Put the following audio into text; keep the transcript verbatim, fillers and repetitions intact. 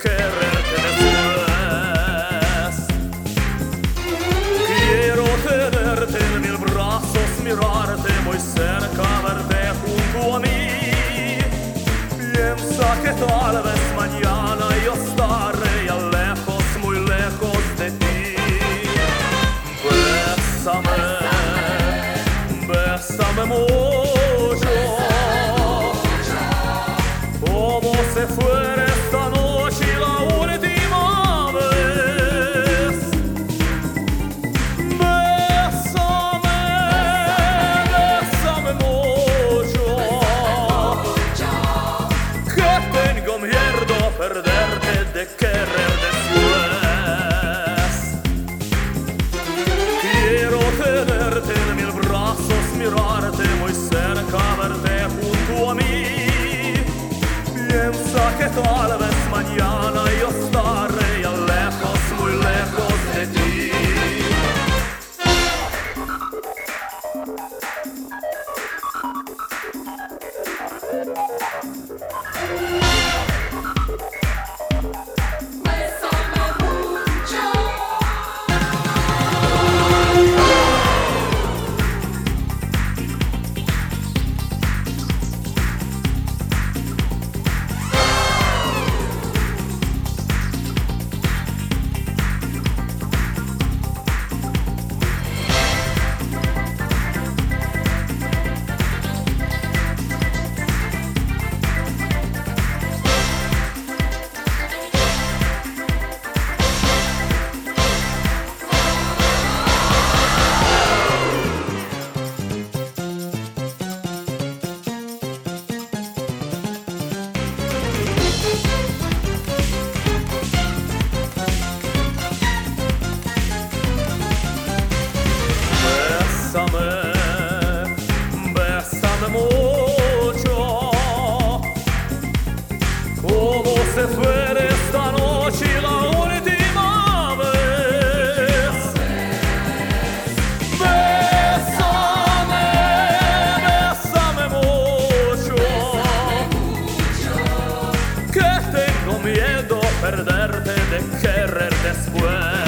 quererte después. Quiero tenerte en mis brazos, mirarte muy cerca, verte junto a mí. Piensa que tal vez mañana yo estaré ya lejos, muy lejos de ti. Bésame, bésame mucho, como si fuera esta noche la última vez. Bésame, bésame mucho, que tengo miedo a perderte, de querer después. Quiero tenerte en mis brazos, mirarte muy cerca, verte junto a mí. Piensa que tal vez mañana yo estaré ya lejos, muy lejos de ti. Bésame, bésame mucho, como si fuera esta noche la última vez. Bésame, bésame mucho, que tengo miedo a perderte, de querer después.